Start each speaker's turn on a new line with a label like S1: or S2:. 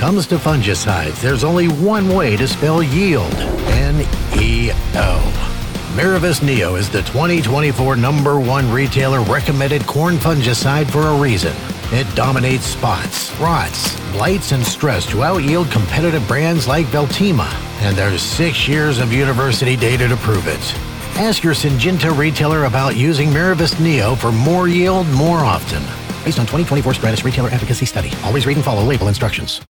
S1: comes to fungicides, there's only one way to spell yield. N-E-O. Miravis Neo is the 2024 #1 retailer recommended corn fungicide for a reason. It dominates spots, rots, blights, and stress to out-yield competitive brands like Veltima, and there's 6 years of university data to prove it. Ask your Syngenta retailer about using Miravis Neo for more yield more often. Based on 2024 Stratus Retailer Efficacy Study. Always read and follow label instructions.